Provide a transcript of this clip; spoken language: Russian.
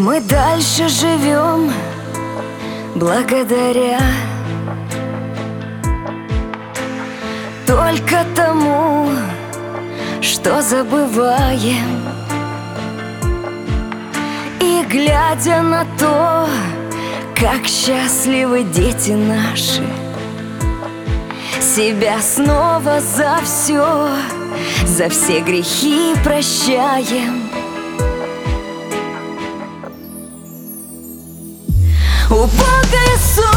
Мы дальше живем благодаря только тому, что забываем. И глядя на то, как счастливы дети наши, себя снова за все грехи прощаем. Убогая совесть